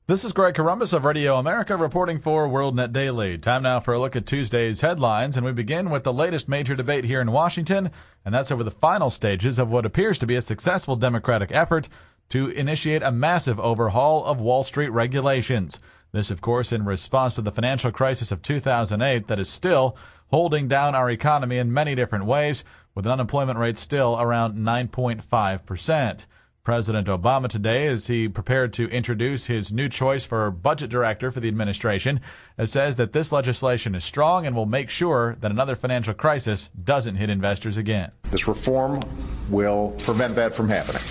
This is Greg Corombos of Radio America reporting for WorldNet Daily. Time now for a look at Tuesday's headlines, and we begin with the latest major debate here in Washington, and that's over the final stages of what appears to be a successful Democratic effort to initiate a massive overhaul of Wall Street regulations. This, of course, in response to the financial crisis of 2008 that is still holding down our economy in many different ways, with an unemployment rate still around 9.5%. President Obama today, as he prepared to introduce his new choice for budget director for the administration, says that this legislation is strong and will make sure that another financial crisis doesn't hit investors again. This reform will prevent that from happening.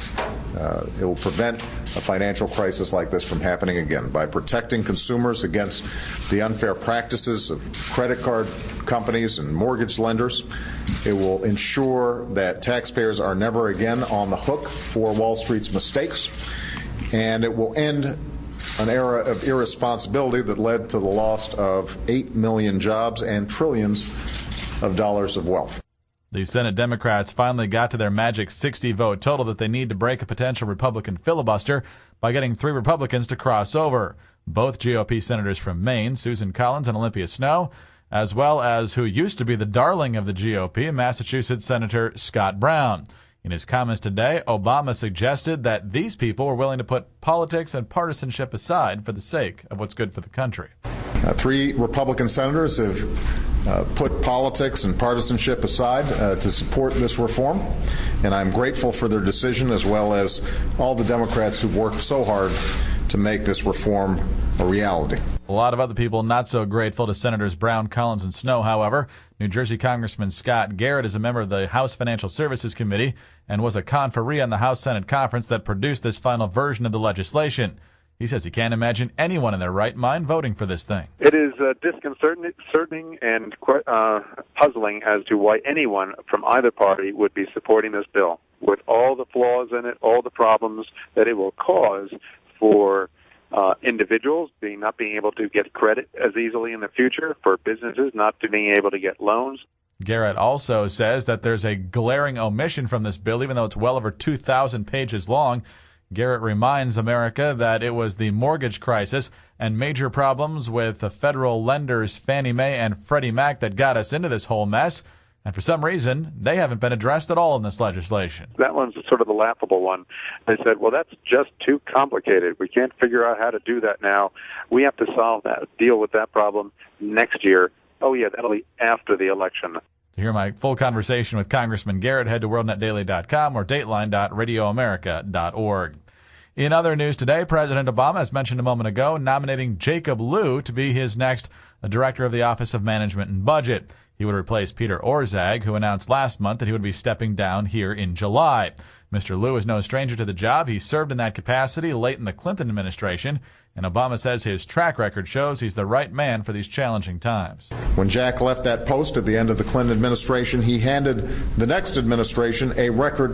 It will prevent a financial crisis like this from happening again by protecting consumers against the unfair practices of credit card companies and mortgage lenders. It will ensure that taxpayers are never again on the hook for Wall Street's mistakes, and it will end an era of irresponsibility that led to the loss of 8 million jobs and trillions of dollars of wealth. The Senate Democrats finally got to their magic 60-vote total that they need to break a potential Republican filibuster by getting 3 Republicans to cross over. Both GOP senators from Maine, Susan Collins and Olympia Snowe, as well as who used to be the darling of the GOP, Massachusetts Senator Scott Brown. In his comments today, Obama suggested that these people were willing to put politics and partisanship aside for the sake of what's good for the country. 3 Republican senators have put politics and partisanship aside to support this reform, and I'm grateful for their decision, as well as all the Democrats who've worked so hard to make this reform a reality. A lot of other people not so grateful to Senators Brown, Collins, and Snowe, however. New Jersey Congressman Scott Garrett is a member of the House Financial Services Committee and was a conferee on the House-Senate conference that produced this final version of the legislation. He says he can't imagine anyone in their right mind voting for this thing. It is disconcerting and puzzling as to why anyone from either party would be supporting this bill, with all the flaws in it, all the problems that it will cause for individuals not being able to get credit as easily in the future, for businesses not being able to get loans. Garrett also says that there's a glaring omission from this bill, even though it's well over 2,000 pages long. Garrett reminds America that it was the mortgage crisis and major problems with the federal lenders Fannie Mae and Freddie Mac that got us into this whole mess. And for some reason, they haven't been addressed at all in this legislation. That one's sort of the laughable one. They said, well, that's just too complicated. We can't figure out how to do that now. We have to deal with that problem next year. Oh, yeah, that'll be after the election. To hear my full conversation with Congressman Garrett, head to WorldNetDaily.com or Dateline.RadioAmerica.org. In other news today, President Obama, as mentioned a moment ago, nominating Jacob Lew to be his next director of the Office of Management and Budget. He would replace Peter Orszag, who announced last month that he would be stepping down here in July. Mr. Lew is no stranger to the job. He served in that capacity late in the Clinton administration, and Obama says his track record shows he's the right man for these challenging times. When Jack left that post at the end of the Clinton administration, he handed the next administration a record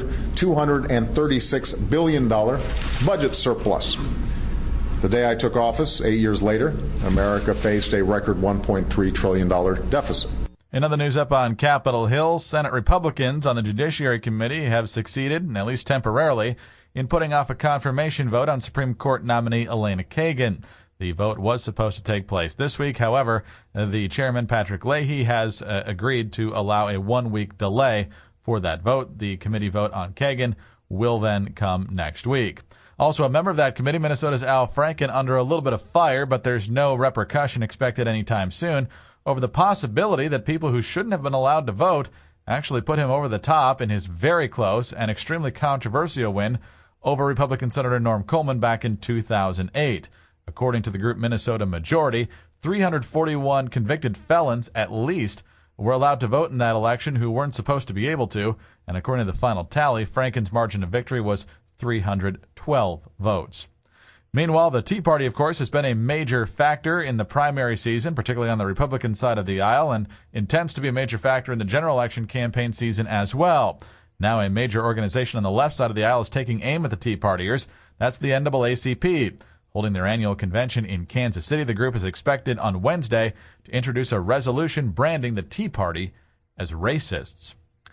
$236 billion budget surplus. The day I took office, 8 years later, America faced a record $1.3 trillion deficit. In other news up on Capitol Hill, Senate Republicans on the Judiciary Committee have succeeded, at least temporarily, in putting off a confirmation vote on Supreme Court nominee Elena Kagan. The vote was supposed to take place this week. However, the chairman, Patrick Leahy, has agreed to allow a 1-week delay for that vote. The committee vote on Kagan will then come next week. Also, a member of that committee, Minnesota's Al Franken, under a little bit of fire, but there's no repercussion expected anytime soon, over the possibility that people who shouldn't have been allowed to vote actually put him over the top in his very close and extremely controversial win over Republican Senator Norm Coleman back in 2008. According to the group Minnesota Majority, 341 convicted felons at least were allowed to vote in that election who weren't supposed to be able to, and according to the final tally, Franken's margin of victory was 312 votes. Meanwhile, the Tea Party, of course, has been a major factor in the primary season, particularly on the Republican side of the aisle, and intends to be a major factor in the general election campaign season as well. Now a major organization on the left side of the aisle is taking aim at the Tea Partiers. That's the NAACP. Holding their annual convention in Kansas City, the group is expected on Wednesday to introduce a resolution branding the Tea Party as racists.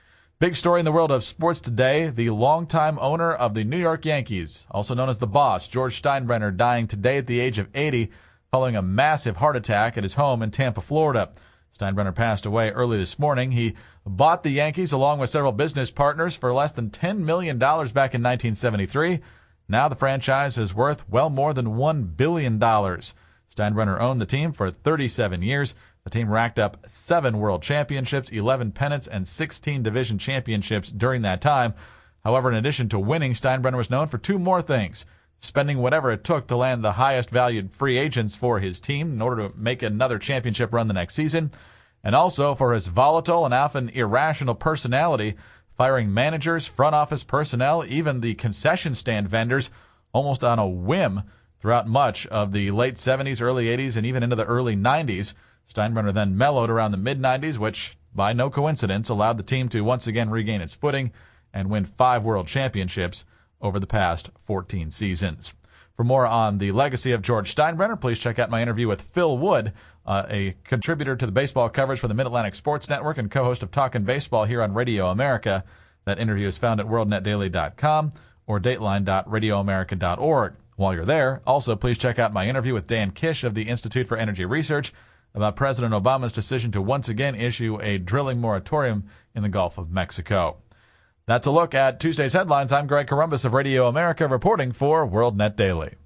Big story in the world of sports today, the longtime owner of the New York Yankees, also known as the Boss, George Steinbrenner, dying today at the age of 80 following a massive heart attack at his home in Tampa, Florida. Steinbrenner passed away early this morning. He bought the Yankees along with several business partners for less than $10 million back in 1973. Now the franchise is worth well more than $1 billion. Steinbrenner owned the team for 37 years. The team racked up 7 world championships, 11 pennants, and 16 division championships during that time. However, in addition to winning, Steinbrenner was known for 2 more things: spending whatever it took to land the highest valued free agents for his team in order to make another championship run the next season, and also for his volatile and often irrational personality, firing managers, front office personnel, even the concession stand vendors, almost on a whim throughout much of the late 70s, early 80s, and even into the early 90s. Steinbrenner then mellowed around the mid-90s, which, by no coincidence, allowed the team to once again regain its footing and win 5 world championships over the past 14 seasons. For more on the legacy of George Steinbrenner, please check out my interview with Phil Wood, a contributor to the baseball coverage for the Mid-Atlantic Sports Network and co-host of Talkin' Baseball here on Radio America. That interview is found at worldnetdaily.com or dateline.radioamerica.org. While you're there, also please check out my interview with Dan Kish of the Institute for Energy Research about President Obama's decision to once again issue a drilling moratorium in the Gulf of Mexico. That's a look at Tuesday's headlines. I'm Greg Corombos of Radio America reporting for WorldNet Daily.